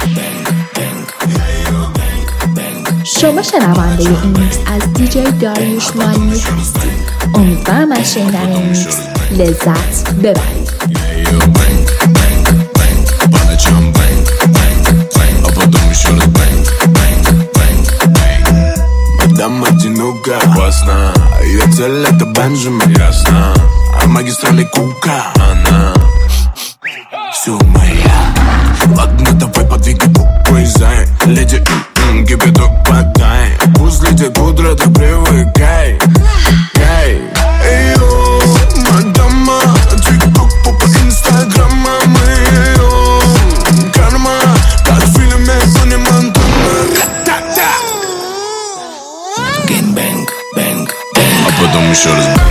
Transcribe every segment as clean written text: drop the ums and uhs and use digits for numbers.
شما شنونده این میکس از دیجی داریوش مانی هستید. امیدوارم از شنیدن این میکس لذت ببرید. Dama dzinuka własna i cele to będziemy jasna. A magistrale kuka Sumaya Ладно, давай подвигай буквой зай. Леди, кипяток подай. Пусть летит утро, ты привыкай. Эй-йо, мадама, тик-ток, попа, инстаграма. Мы-йо, карма, как в фильме Тони Монтана. Та-та-та. Гэнг-бэнг, бэнг, бэнг. А потом еще раз бэнг.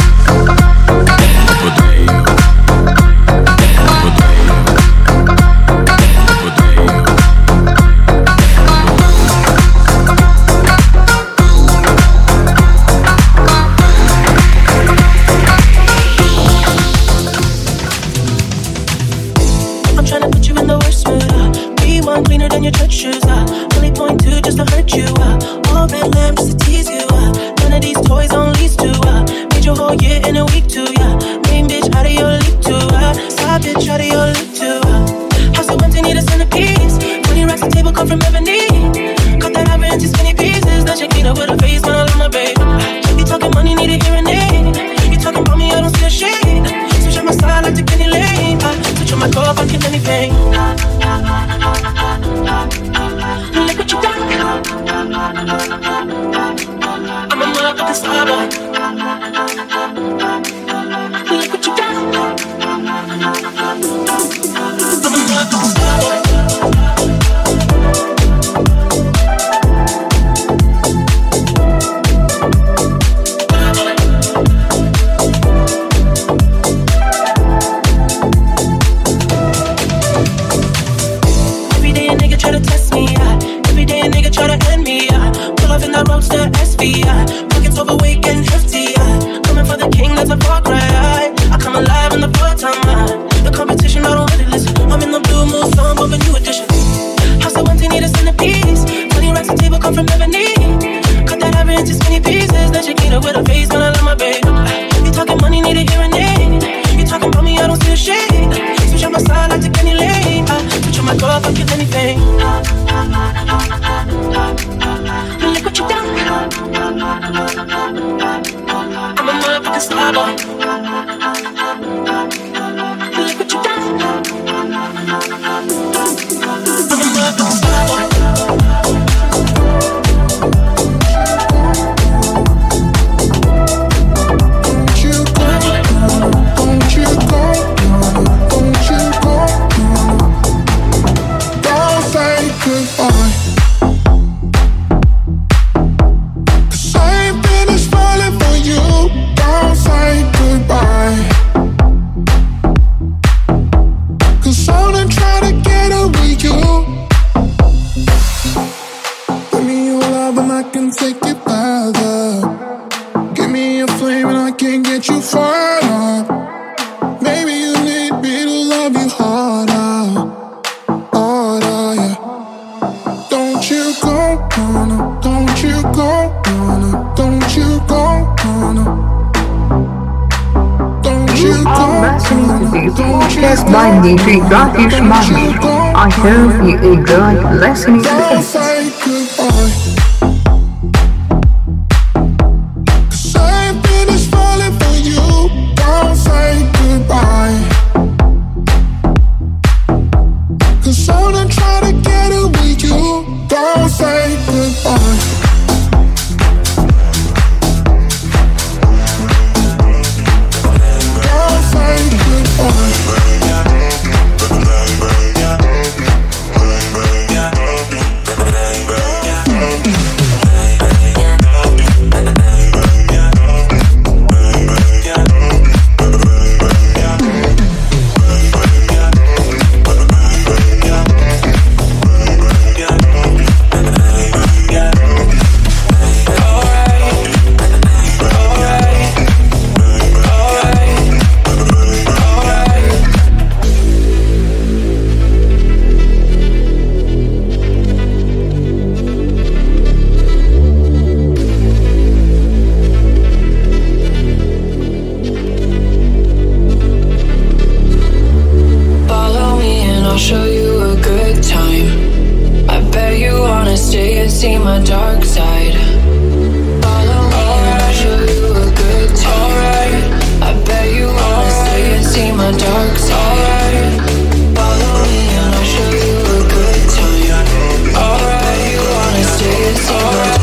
DJ Dariush Mani. I hope you enjoyed listening to this. see my dark side. Follow me and I'll show you a good time. Alright, I bet you wanna stay and see my dark side. Follow me and I'll show you a good time. Alright, you wanna stay and see my dark side.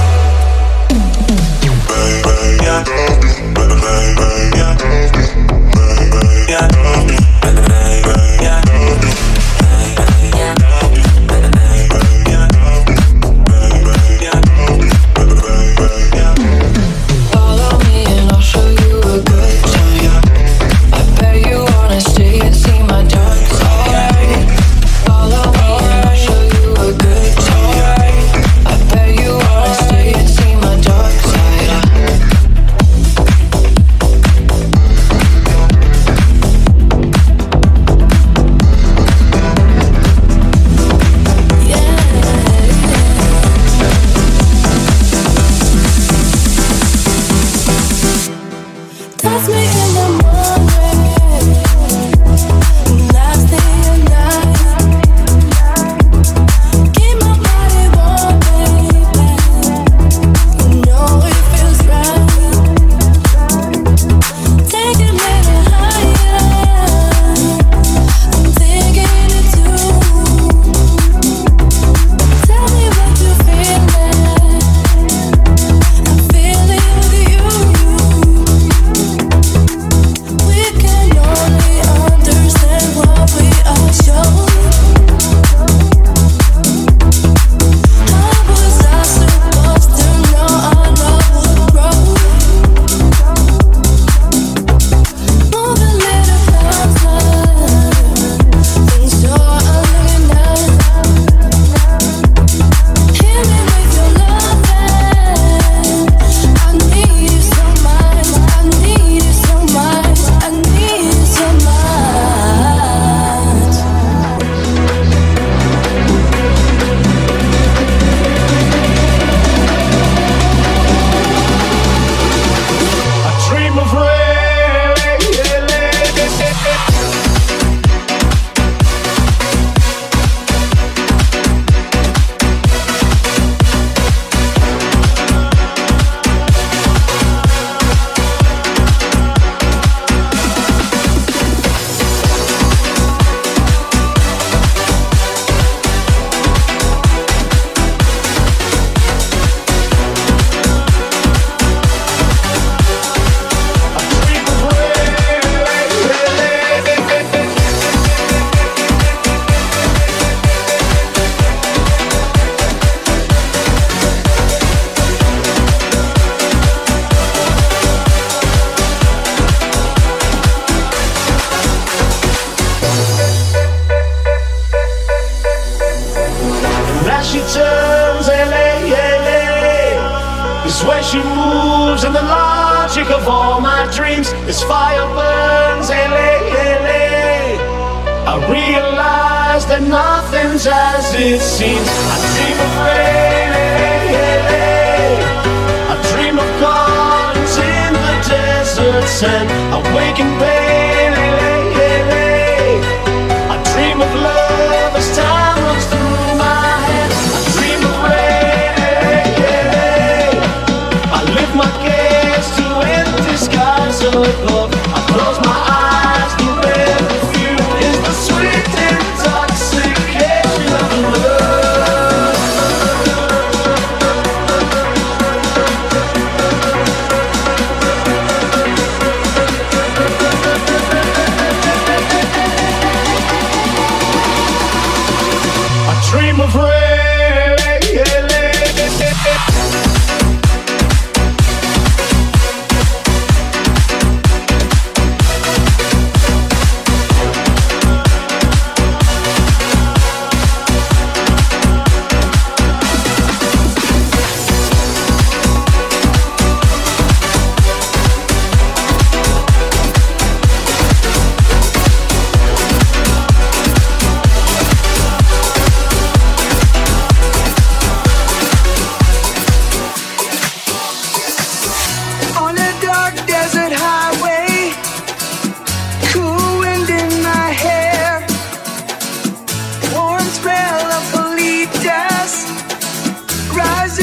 Rise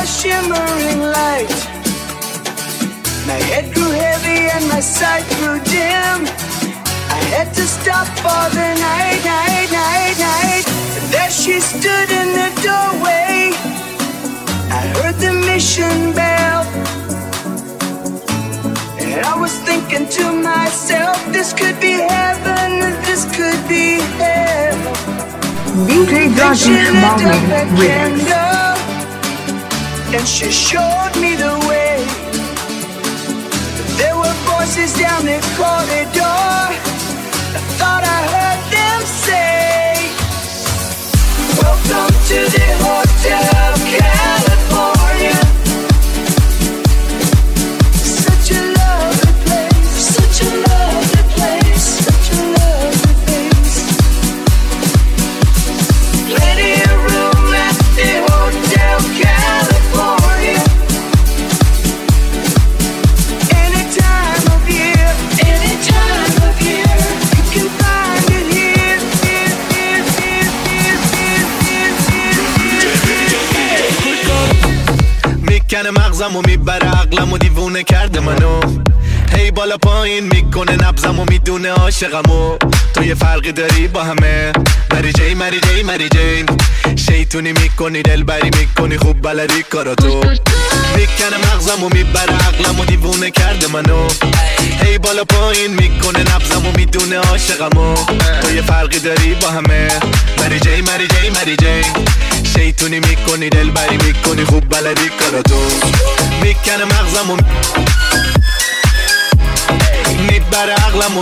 shimmering light. My head grew heavy and my sight grew dim. I had to stop for the night. And there she stood in the doorway. I heard the mission bell, and I was thinking to myself, this could be heaven, this could be hell. DJ Rajesh Marlin with and she showed me the way. There were voices down the corridor. I thought I heard them say, welcome to the Hotel California. Such a lovely place, such a lovely place, such a lovely place. Plenty of room at the Hotel California. Any time of year, you can find it here. میکنه مغزمو میبره عقلمو دیوونه کرده منو هی بالا پایین میکنه نبضمو میدونه عاشقمو تو یه فرقی داری با همه مری جی مری جی مری جی شیطونی میکنی دلبری میکنی خوب بلدی کاراتو میکنه مغزمو میبره عقلمو دیوونه کرده منو هی بالا پایین میکنه نبضمو میدونه عاشقمو تو یه فرقی داری با همه مری جی مری جی مری جی شیطونی میکنی دلبری میکنی خوب بلدی کاراتو میکنه مغزمو میبره عقلمو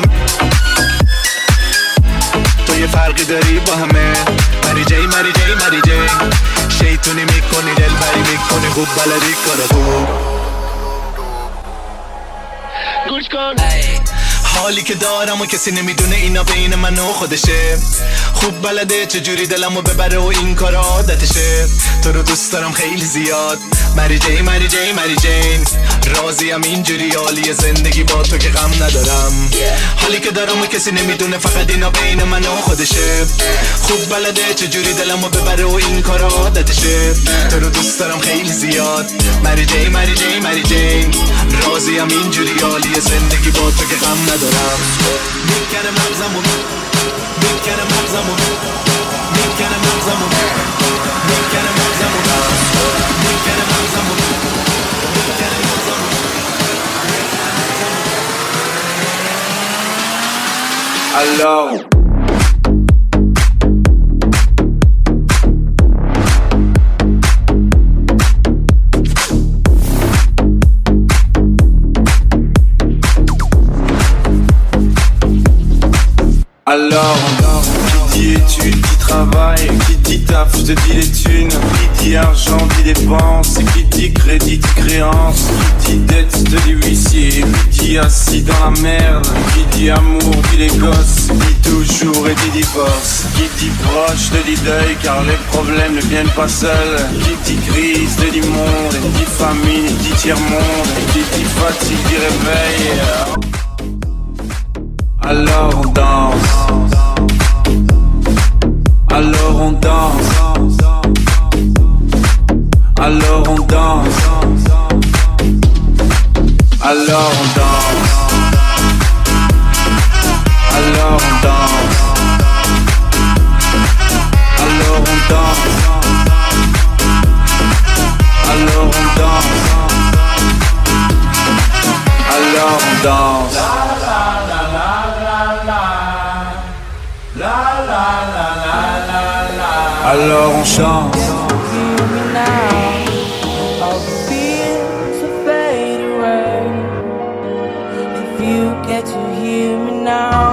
تو یه فرقی داری با همه مری جی مری جی مری جی شیطونی میکنی دلبری میکنی خوب بلدی کاراتو گوش کن حالی که دارم و کسی نمیدونه اینا بین من و خودشه خوب بلده چجوری دلمو ببره و این کار عادتشه تو رو دوست دارم خیلی زیاد مری جی مری جی مری جین راضیم اینجوری حالی زندگی با تو که غم ندارم حالی که دارم و کسی نمیدونه فقط اینا بین من و خودشه خوب بلده چجوری دلمو ببره و این کار عادتشه تو رو دوست دارم خیلی زیاد مری جی مری جی مری جین راضیم اینجوری حالی زندگی با تو که غم ندارم میکنه مغزمو میکنه مغزمو میکنه مغزمو میکنه مغزمو میکنه مغزمو میکنه مغزمو Alors qui dit études, qui travaille, qui dit taf, je te dis les thunes. Qui dit argent, dit dépenses. Qui dit crédit, dit créance. Qui dit dette, te dit huissier. Qui dit assis dans la merde. Qui dit amour, dit les gosses. Dit toujours et dit divorce. Qui dit proche, te dit deuil, car les problèmes ne viennent pas seuls. Qui dit crise, te dit monde. Qui dit famine, dit tiers-monde. Qui dit fatigue, dit réveil. Alors on danse. Alors on danse. Alors on danse. Alors on danse. Alors on danse. Alors on danse. Alors on danse. Alors on danse. Alors on chante. All the fears will fade away if you get to hear me now.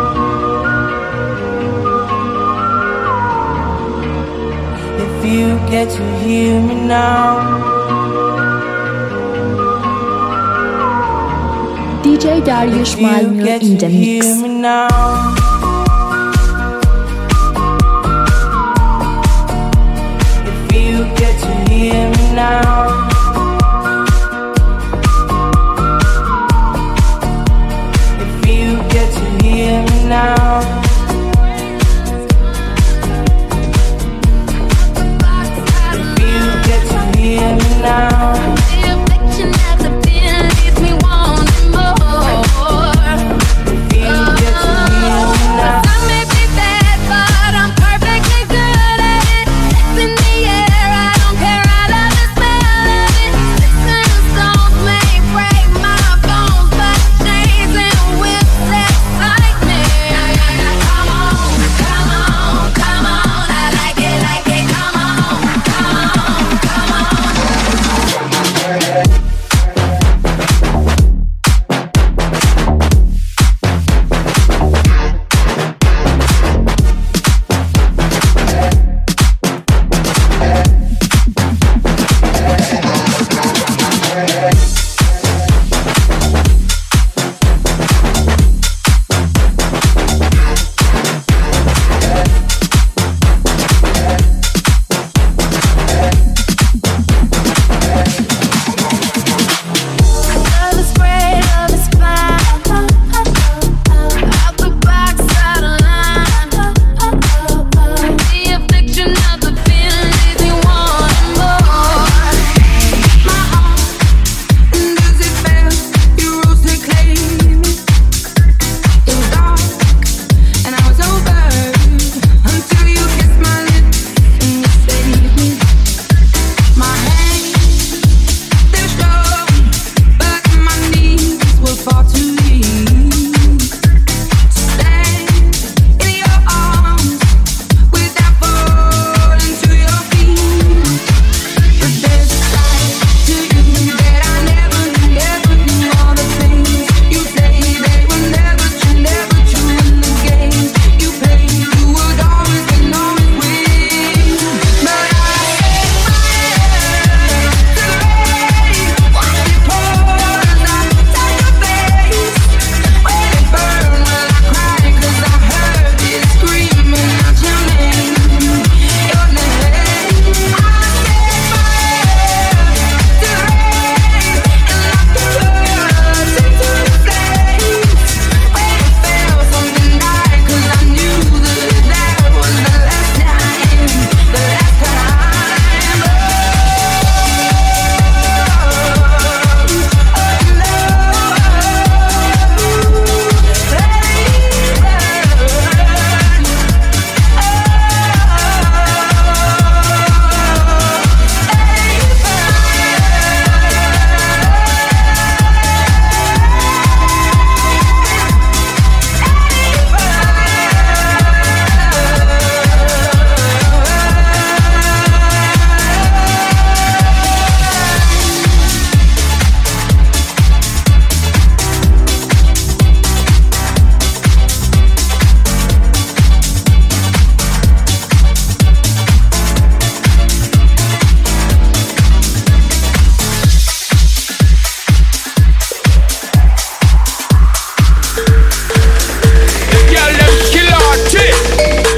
If you get to hear me now. DJ Dariush Malmio in the mix. Get to hear me now. If you get to hear me now. If you get to hear me now.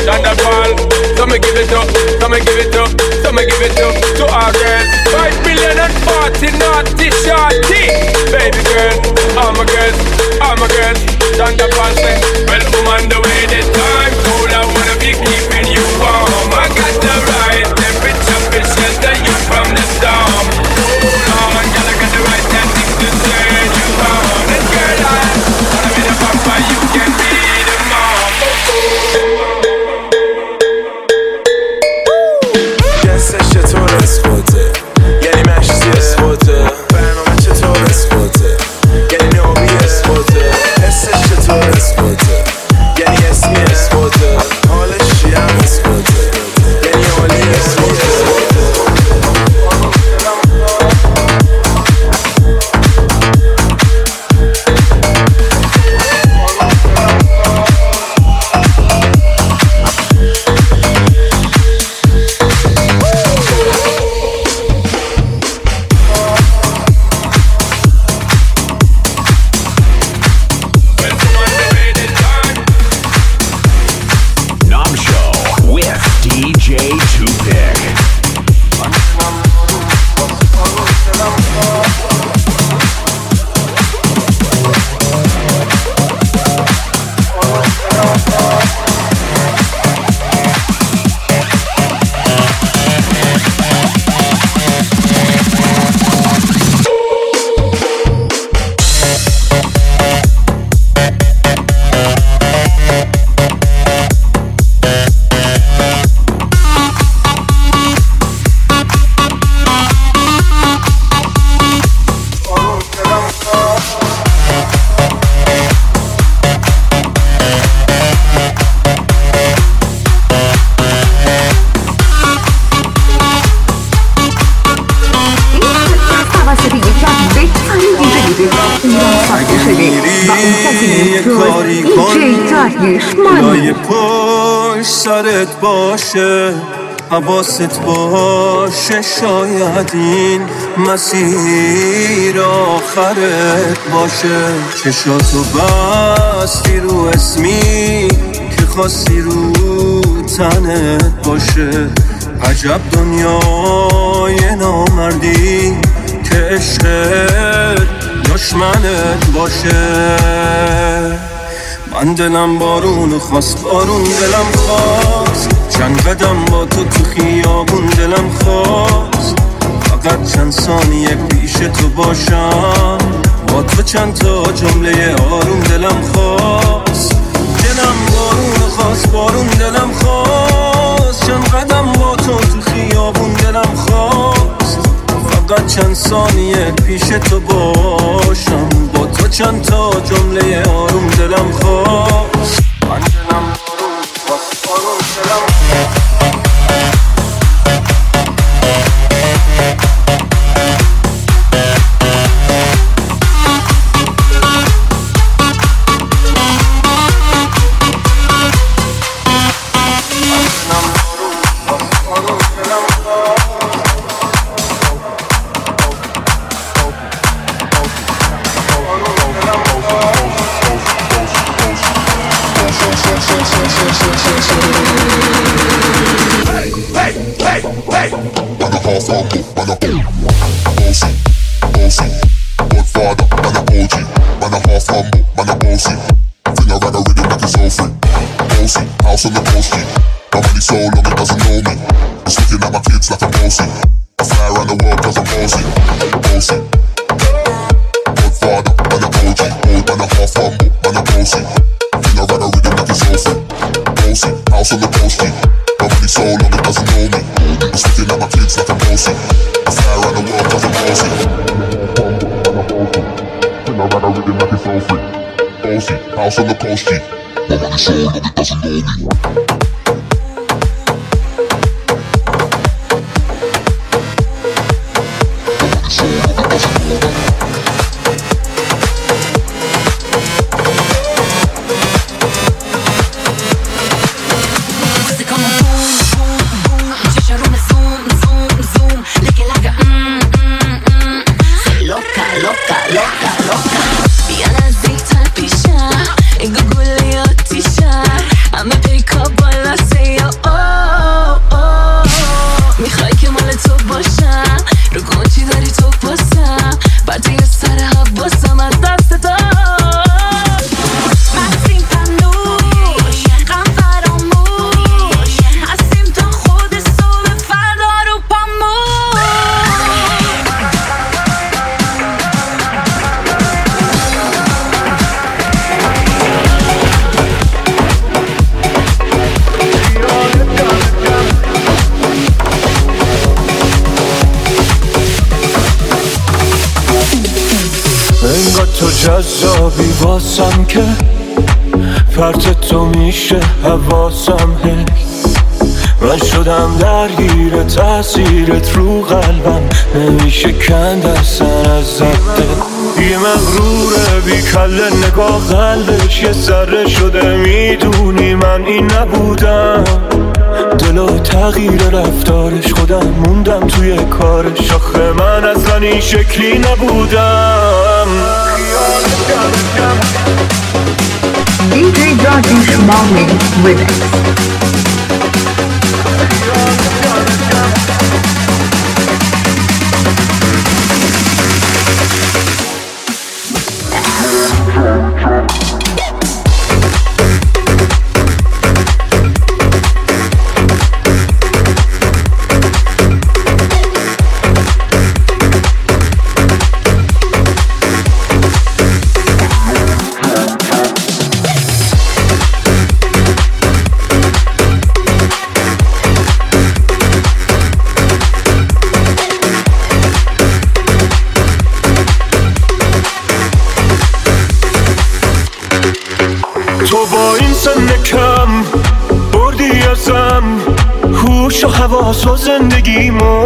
Thunderball. So me give it up, so me give it up, so me give it up to our girl. 5 billion and 40 naughty shorty. Baby girl, all my girls, all my girls. Thunderball say, well, I'm on the way this time. Cool, I wanna be keeping you warm. I got the right temperature to shelter you from the storm. Hold on, girl, I got the right tactics to turn you on. And girl, I wanna be the papa, you can be the mom. جنسش چطوره؟ اسپوته یعنی مشتی اسپوته برنامه چطوره؟ اسپوته یعنی نوبی اسپوته حسش چطوره؟ اسپوته یعنی اسمی اسپوته حالش چیه؟ اسپوته یعنی حالی اسپوته لای پشت سرت باشه حواست باشه شاید این مسیر آخرت باشه چشاتو بستی رو اسمی که خواستی رو تنت باشه عجب دنیای نامردی که عشقت دشمنت باشه من دلم بارون خواست بارون دلم خواست چند قدم با تو خیابون دلم خواست فقط چند ثانیه پیش تو باشم با تو چند تا جمله آروم دلم خواست دلم بارون خواست بارون دلم خواست چند قدم با تو خیابون دلم خواست فقط چند ثانیه پیش تو باشم با تو چند تا جمله آروم دلم خواست من دلم بارون خواست بارون دلم House on the coast, my money so long it doesn't know me. I'm a pick up all جذابی واسم که پرت تو میشه حواسم من شدم درگیر تاثیرت رو قلبم نمیشه کند اصلا از زده یه مغروره بی کله نگاه قلبش یه ذره شده میدونی من این نبودم دلو تغییر رفتارش خودم موندم توی کارش آخه من اصلا این شکلی نبودم DJ Dariush Malin with it. تو با این سن کم بردی ازم هوش و حواس و زندگیمو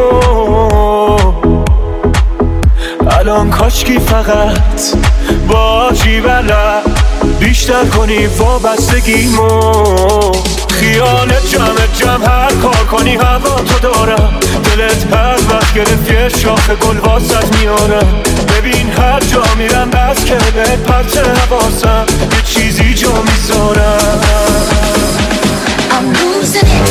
الان کاشکی فقط باشی بلد بیشتر کنی وابستگیمو خیالت جمع هر کار کنی هوا تو دارم دلت هر وقت گرفت یه شاخ گل واسط میارم ببین هر جا میرم بس که به پرچ حواسم یه چیزی جا میذارم I'm losing it.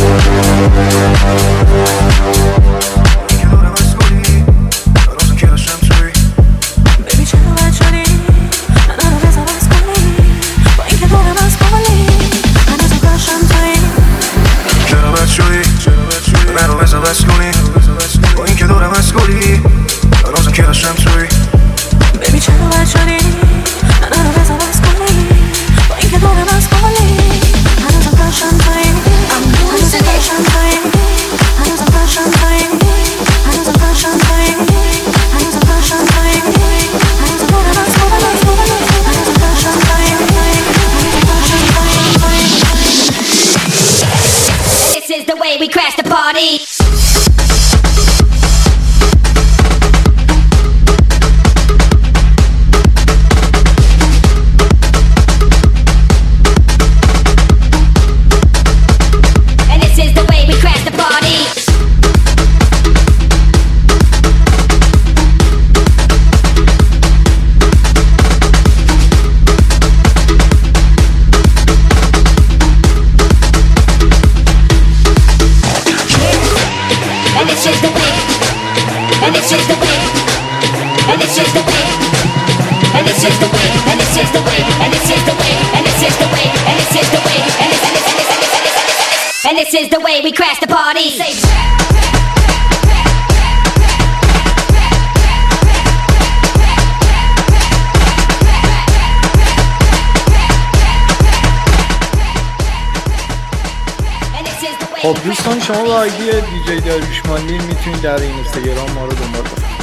We crash the party. And this is the way we crash the party. And this is the way. And this is the way. And this is the way. And this is the way. And this is the way. And this is the way. And this is the way. And this is the way. And this is the way we crash the party. خب دوستان شما با آیدی دیجی داریوش مالین میتونید در این اینستاگرام ما رو دنبال کنید.